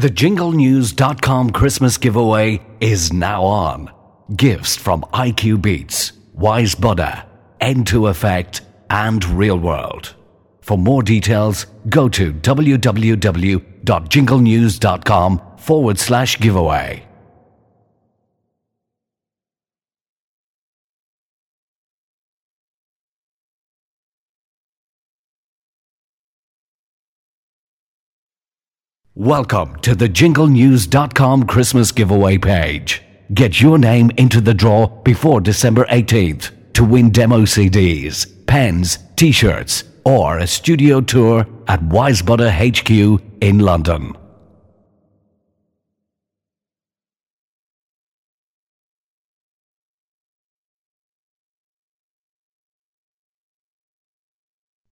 The JingleNews.com Christmas giveaway is now on. Gifts from IQ Beats, Wise Buddha, N2 Effect, and Real World. For more details, go to www.jinglenews.com/giveaway. Welcome to the JingleNews.com Christmas giveaway page. Get your name into the draw before December 18th to win demo CDs, pens, t-shirts, or a studio tour at Wise Buddha HQ in London.